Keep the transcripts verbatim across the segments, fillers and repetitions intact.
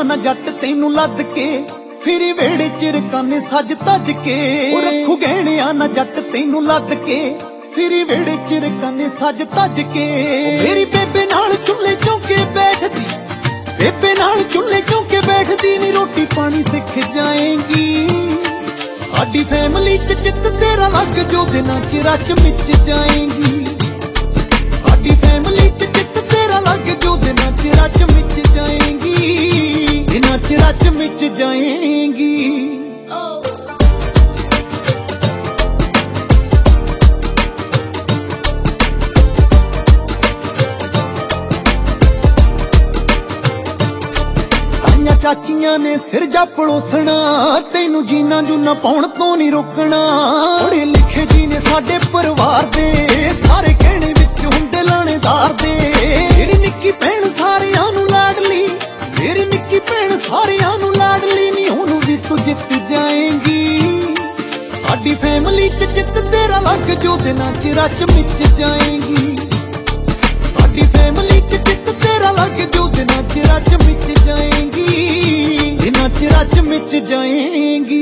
ਨਾ ਜੱਟ ਤੈਨੂੰ ਲੱਦ ਕੇ, ਫਿਰੀ ਵੇੜੇ ਚ ਰਕਾਨੇ ਸੱਜ ਤੱਜ ਕੇ। ਉਹ ਰੱਖੂ ਗਹਿਣਿਆਂ ਨਾ ਜੱਟ ਤੈਨੂੰ ਲੱਦ ਕੇ, ਫਿਰੀ ਵੇੜੇ ਚ ਰਕਾਨੇ ਸੱਜ ਤੱਜ ਕੇ। ਮੇਰੀ ਬੇਬੇ ਨਾਲ ਚੁੱਲ੍ਹੇ ਚੌਂਕੇ ਬੈਠਦੀ, ਬੇਬੇ ਨਾਲ ਚੁੱਲ੍ਹੇ ਚੌਂਕੇ ਬੈਠਦੀ ਨੀ, ਰੋਟੀ ਪਾਣੀ ਸਿੱਖ ਜਾਏਂਗੀ। ਸਾਡੀ ਫੈਮਿਲੀ ਚ ਜਿੱਤ ਤੇਰਾ ਲੱਗ ਜੋ ਦਿਨਾਂ ਚ ਰਚ ਮਿਚ ਜਾਏਂਗੀ। ਸਾਡੀ ਫੈਮਿਲੀ ਚ ਜਿੱਤ ਤੇਰਾ ਲੱਗ ਜੋ ਦਿਨਾਂ ਚ ਰਚ ਮਿਚ ਜਾਏਂਗੀ, ਦਿਨਾਂ ਚ ਰਚ ਮਿਚ ਜਾਏਂਗੀ। ਚਾਚੀਆਂ ਨੇ ਸਿਰ ਜਾ ਪੜੋਸਣਾ, ਤੈਨੂੰ ਜੀਨਾ ਜੂਨਾ ਪਾਉਣ ਤੋਂ ਨਹੀਂ ਰੋਕਣਾ। ਪੜ੍ਹੇ ਲਿਖੇ ਜੀ ਨੇ ਸਾਡੇ ਪਰਿਵਾਰ ਦੇ, ਸਾਰੇ ਕਹਿਣੇ ਵਿੱਚ ਹੁੰਦੇ ਲਾਣੇਦਾਰ ਦੇ। ਮੇਰੀ ਨਿੱਕੀ ਭੈਣ ਸਾਰਿਆਂ ਨੂੰ ਲਾਡਲੀ, ਮੇਰੀ ਨਿੱਕੀ ਭੈਣ ਸਾਰਿਆਂ ਨੂੰ ਲਾਡਲੀ ਨੀ, ਉਹਨੂੰ ਵੀ ਤੂੰ ਜਿੱਤ ਜਾਏਂਗੀ। ਸਾਡੀ ਫੈਮਿਲੀ ਚ ਜਿੱਤ ਤੇਰਾ ਲੱਗ ਜੋ ਦਿਨਾਂ ਚ ਰਚ ਮਿਚ ਜਾਏਂਗੀ। ਸਾਡੀ ਫੈਮਿਲੀ ਚ ਜਿੱਤ ਤੇਰਾ ਲੱਗ ਜੋ ਦਿਨਾਂ ਚ ਰਚ ਮਿਚ ਜਾਏਂਗੀ, ਦਿਨਾਂ ਚ ਰਚ ਮਿਚ ਜਾਏਂਗੀ।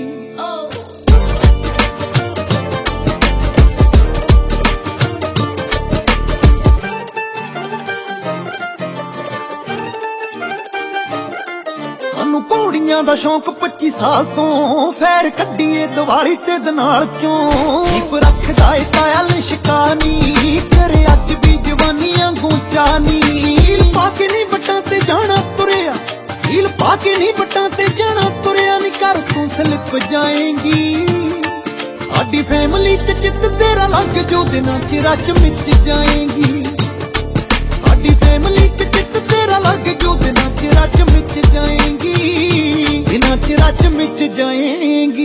ਸਾਨੂੰ ਘੋੜੀਆਂ ਦਾ ਸ਼ੌਂਕ ਪੱਚੀ ਸਾਲ ਤੋਂ, ਫੈਰ ਕੱਢੀਏ ਦੀਵਾਲੀ ਤੇ ਦਨਾਲ ਚੋਂ। ਦੀਪ ਰੱਖਦਾ ਏ ਤਾਇਆ ਲਿਸ਼ਕਾਨੀ, ਕਰੇ ਅੱਜ ਵੀ ਜਵਾਨੀਆਂ ਗੂੰਚਾ ਨੀ। ਪਾ ਕੇ ਨੀ ਵੱਟਾਂ ਤੇ ਜਾਣਾ ਤੁਰਿਆ, ਹੀਲ ਪਾ ਕੇ ਨੀ ਵੱਟਾਂ ਤੇ ਜਾਣਾ ਤੁਰਿਆ ਨੀ, ਘਰ ਤੋਂ ਸਲਿਪ ਜਾਏਂਗੀ। ਸਾਡੀ ਫੈਮਿਲੀ ਚ ਜਿੱਤ ਤੇਰਾ ਲੱਗ ਜੋ ਦਿਨਾਂ ਚ ਰਚ ਮਿਚ ਜਾਏਂਗੀ। ਸਾਡੀ ਫੈਮਿਲੀ ਚ ਜਿੱਤ ਤੇਰਾ ਲੱਗ ਜੋ ਦਿਨਾਂ ਚ ਰਚ ਮਿਚ ਜਾਏਂਗੀ, ਦਿਨਾਂ ਚ ਰਚ ਮਿਚ ਜਾਏਂਗੀ।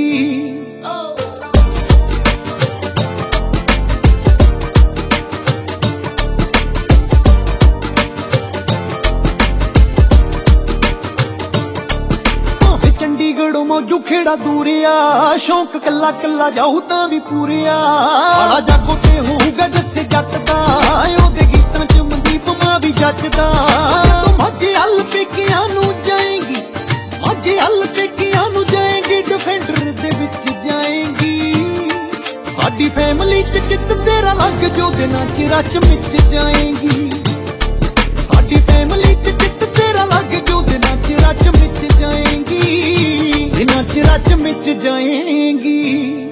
ਚੰਡੀਗੜ੍ਹੋਂ ਮੌਜੂ ਖੇੜਾ ਦੂਰਿਆ, ਸ਼ੌਂਕ ਕੱਲਾ ਕੱਲਾ ਜਾਊ ਤਾਂ ਵੀ ਪੂਰਿਆ। ਬੜਾ ਜਾਗੋ ਤੇ ਹੋਊਗਾ ਜੱਸੇ ਜੱਟ ਦਾ, ਉਹਦੇ ਗੀਤਾਂ ਚ ਮਨਦੀਪ ਮਾਂ ਵੀ ਜੱਜਦਾ। ਤੂੰ ਮਾਝੇ ਹੱਲ ਪੇਕਿਆਂ ਨੂੰ ਜਾਏਂਗੀ, ਮਾਝੇ ਹੱਲ ਪੇਕਿਆਂ ਨੂੰ ਜਾਏਂਗੀ, ਡਿਫੈਂਡਰ ਦੇ ਵਿੱਚ ਜਾਏਂਗੀ। ਸਾਡੀ ਫੈਮਿਲੀ ਚ ਜਿੱਤ ਤੇਰਾ ਲੱਗ ਜੋ ਦਿਨਾਂ ਚ ਰਚ ਮਿਚ ਜਾਏਂਗੀ। ਸਾਡੀ ਫੈਮਿਲੀ ਚ ਜਿੱਤ ਤੇਰਾ ਲੱਗ ਜੋ ਦਿਨਾਂ ਚ ਰਚ ਮਿਚ ਜਾਏਂਗੀ, ਦਿਨਾਂ ਚ ਰਚ ਮਿਚ ਜਾਏਂਗੀ।